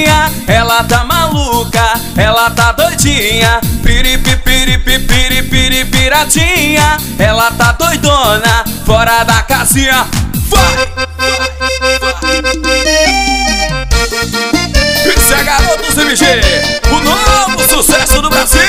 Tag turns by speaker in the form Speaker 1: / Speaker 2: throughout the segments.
Speaker 1: piratinha, ela tá maluca, ela tá doidinha. Piratinha, ela tá doidona, fora da casinha. Vai! Isso é Garotos MG, o novo sucesso do Brasil.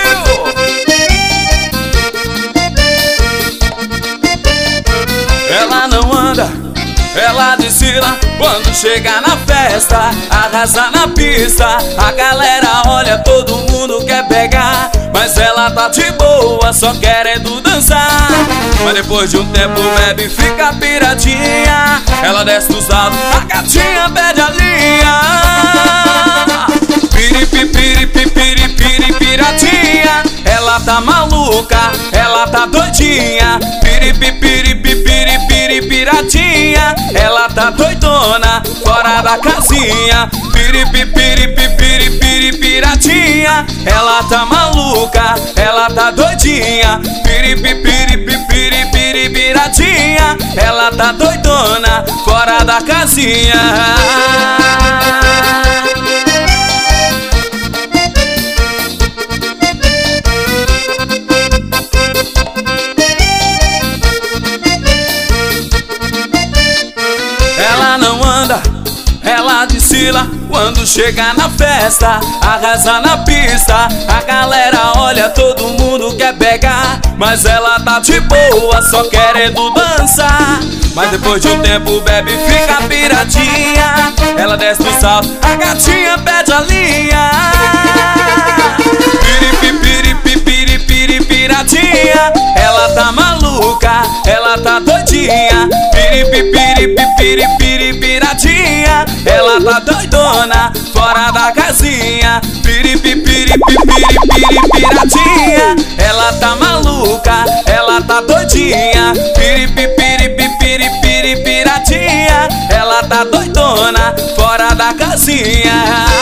Speaker 1: Ela não anda, ela desfila quando chega na festa, arrasa na pista. A galera olha, todo mundo quer pegar, mas ela tá de boa, só querendo dançar. Mas depois de um tempo bebe e fica piratinha. Ela desce do salto, a gatinha perde a linha. Piratinha, ela tá maluca, ela tá doidinha. Piratinha, ela tá doidona, fora da casinha. Piratinha, ela tá maluca, ela tá doidinha. Piratinha, ela tá doidona, fora da casinha. Ela não anda, ela desfila quando chega na festa, arrasa na pista. A galera olha, todo mundo quer pegar, mas ela tá de boa, só querendo dançar. Mas depois de um tempo bebe e fica piratinha. Ela desce do salto, a gatinha perde a linha. Piratinha, ela tá maluca, ela tá doidinha. Piratinha, ela tá doidona, fora da casinha. Piratinha, ela tá maluca, ela tá doidinha. Piratinha, ela tá doidona, fora da casinha.